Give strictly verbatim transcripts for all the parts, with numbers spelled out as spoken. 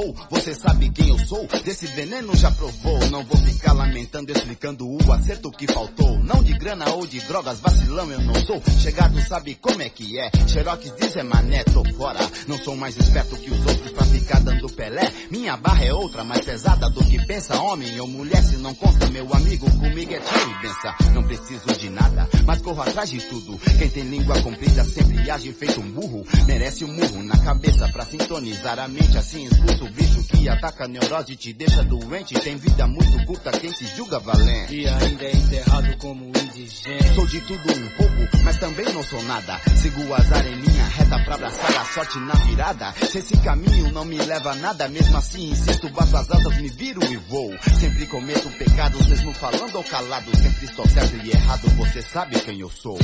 vou. Você sabe quem eu sou, desse veneno já provou. Não vou ficar lamentando, explicando o acerto que faltou. Não de grana ou de drogas, vacilão eu não sou. Chegado sabe como é que é, Xerox diz é mané, tô fora. Não sou mais esperto que os outros pra ficar dando Pelé. Minha barra é outra, mais pesada do que pensa. Homem ou mulher, se não consta, meu amigo, comigo é tiro e benção. Não preciso de nada, mas corro atrás de tudo. Quem tem língua comprida sempre age feito um burro. Merece um murro na cabeça pra sintonizar a mente. Assim expulsa o bicho que ataca a neurose e te deixa doente. Tem vida muito curta, quem se julga valente. E ainda é enterrado como indigente. Sou de tudo um pouco, mas também não sou nada. Sigo as areninha reta pra abraçar a sorte na virada. Se esse caminho não me leva a nada, mesmo assim insisto, bato as asas, me viro e vou. Sempre cometo pecados, mesmo falando ou calado. Sempre estou certo e errado, você sabe quem eu sou.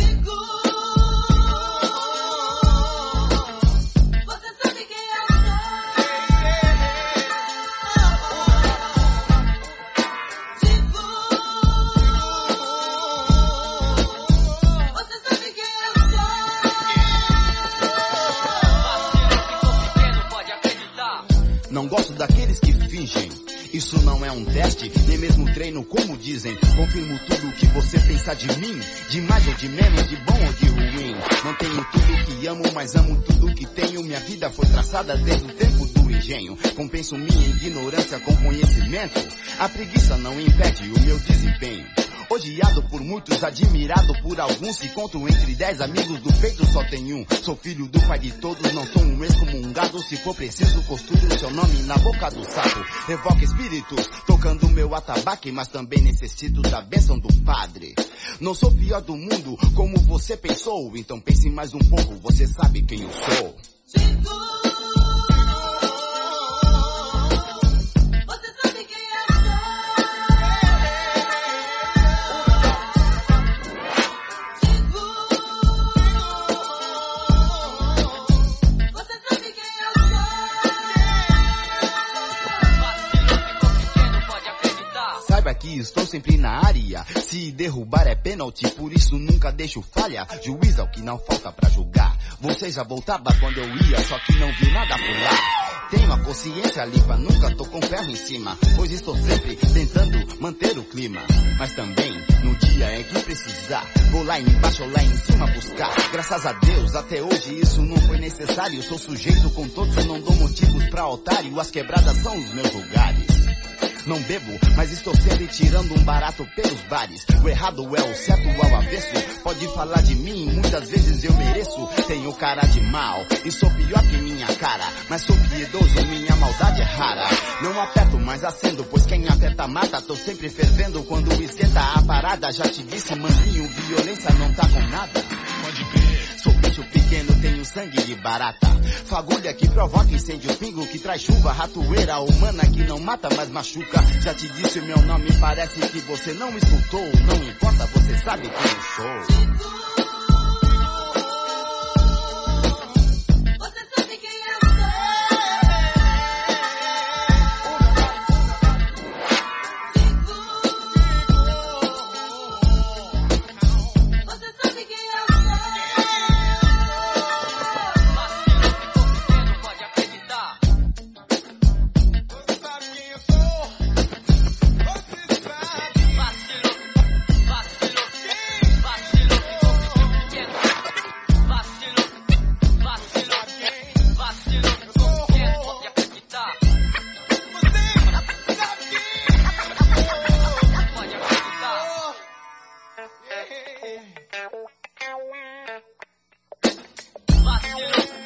Não gosto daqueles que fingem. Isso não é um teste, nem mesmo treino como dizem. Confirmo tudo que você pensa de mim. De mais ou de menos, de bom ou de ruim. Não tenho tudo que amo, mas amo tudo que tenho. Minha vida foi traçada desde o tempo do engenho. Compenso minha ignorância com conhecimento. A preguiça não impede o meu desempenho. Odiado por muitos, admirado por alguns. Se conto entre dez amigos do peito só tem um. Sou filho do pai de todos, não sou um excomungado. Se for preciso costuro seu nome na boca do sapo. Evoca espíritos, tocando meu atabaque. Mas também necessito da bênção do padre. Não sou pior do mundo, como você pensou. Então pense mais um pouco, você sabe quem eu sou. Aqui estou sempre na área. Se derrubar é pênalti, por isso nunca deixo falha. Juiz é o que não falta pra julgar. Você já voltava quando eu ia, só que não viu nada por lá. Tenho a consciência limpa, nunca tô com ferro em cima. Pois estou sempre tentando manter o clima. Mas também, no dia em que precisar, vou lá embaixo ou lá em cima buscar. Graças a Deus, até hoje isso não foi necessário. Sou sujeito com todos, não dou motivos pra otário. As quebradas são os meus lugares. Não bebo, mas estou sempre tirando um barato pelos bares. O errado é o certo ao avesso. Pode falar de mim, muitas vezes eu mereço. Tenho cara de mal e sou pior que minha cara. Mas sou piedoso, minha maldade é rara. Não aperto, mas acendo, pois quem aperta mata. Tô sempre fervendo quando esquenta a parada. Já te disse, maninho, violência não tá com nada. Pode crer. Sou bicho pequeno, tenho sangue de barata. Fagulha que provoca incêndio, pingo que traz chuva. Ratoeira humana que não mata, mas machuca. Já te disse meu nome, parece que você não escutou. Não importa, você sabe quem eu sou. Vacilou.